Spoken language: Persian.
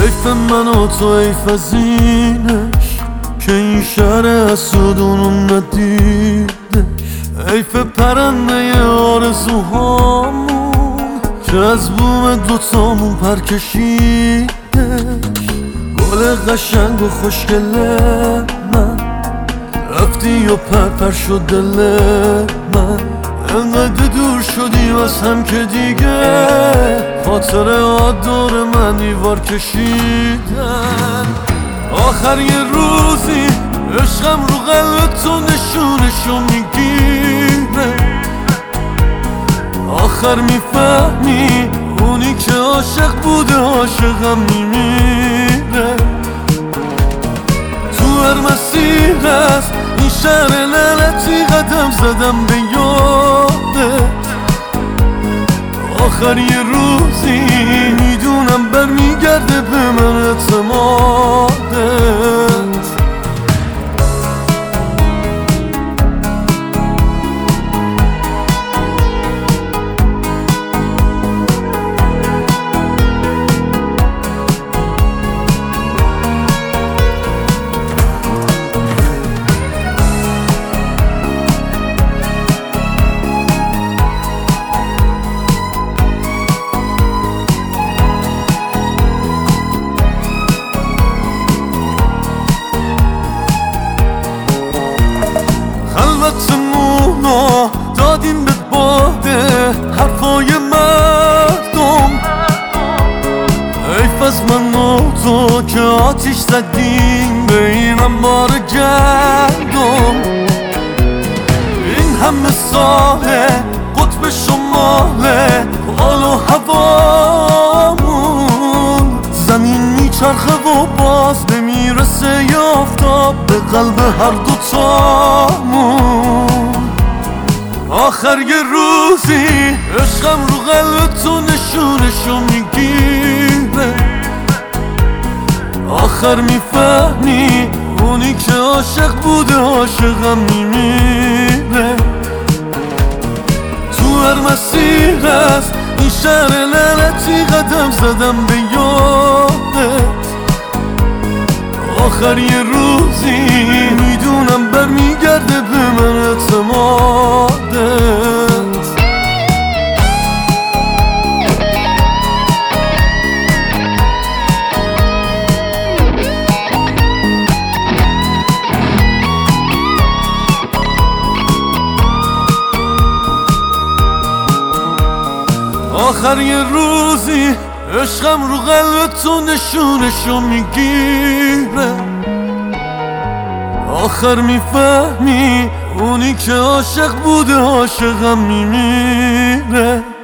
حیف من و تو، حیف از اینش که این شهر حسودونو ندیدش. حیف پرنده آرزوهامون که از بوم دوتامون پر کشیدش. گل قشنگ و خوشگل من رفتی و پر شد دل من. انقدر دور شدی از هم که دیگه خاطرات دور من دیوار کشیدن. آخر یه روزی عشقم رو قلب تو نشونشو میگیره. آخر میفهمی اونی که عاشق بوده عاشقم میمیره. تو هر مسیر از این شهر لعنتی قدم زدم به یادت. آخر یه روزی میدونم برمیگرده به من اعتمادت. خلوتمونو دادیم به باده حرفای مردم. حیف از من و تو که آتیش زدیم به این انبار گندم. این همه ساله قطب شماله حال و هوامون. زمین میچرخه و باز نمیرسه ی آفتاب به قلب هر دوتامون. آخر یه روزی عشقم رو قلب تو نشونشو میگیره. آخر میفهمی اونی که عاشق بوده عاشقم میمیره. تو هر مسیر از این شهر لعنتی قدم زدم به یادت. آخر یه روزی میدونم برمیگرده به من اعتمادت. آخر یه روزی عشقم رو قلب تو نشونشو میگیره. آخر میفهمی اونی که عاشق بوده عاشقم میمیره.